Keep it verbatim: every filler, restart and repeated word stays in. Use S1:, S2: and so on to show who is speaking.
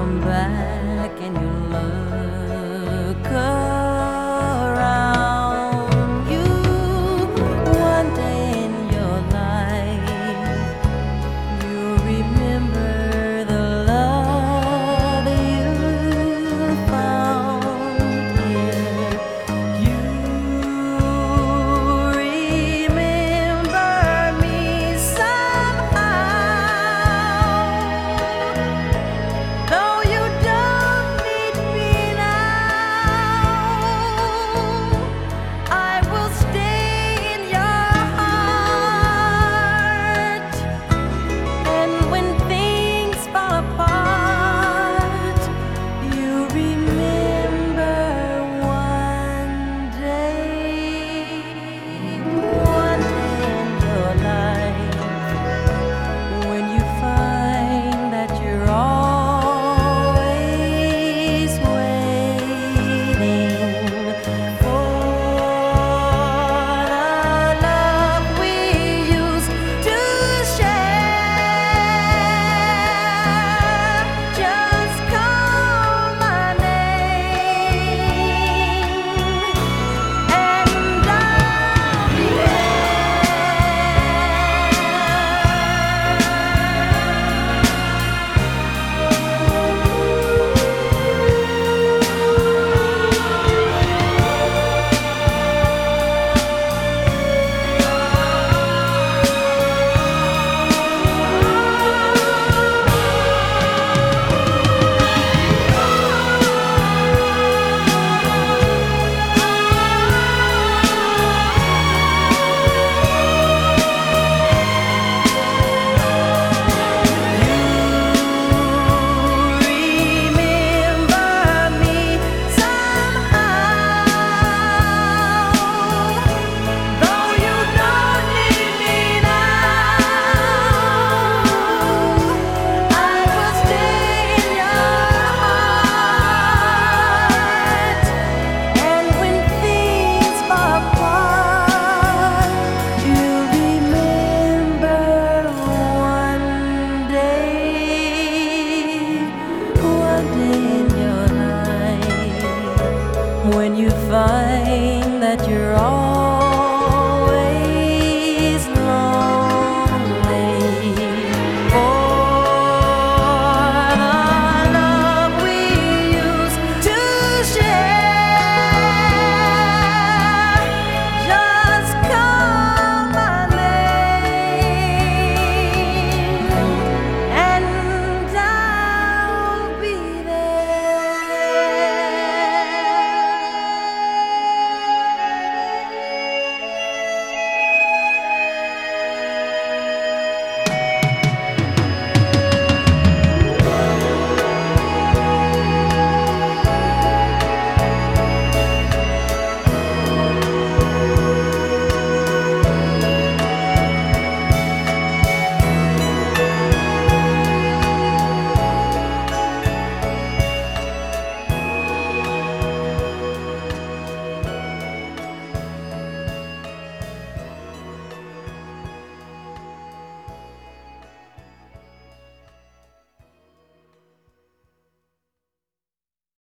S1: come back and you look around you, one day in your life you'll remember the love you found here. You remember me somehow, though you don't need me now. I will stay in your heart, and when things fall apart, you remember one day, one day in your life, when you find that you're always waiting for the love we used to share. Just call my name and I'll be remember me somehow, though you don't need me now. I will stay in your heart, and when things fall apart, you remember one day, one day in your life, when you find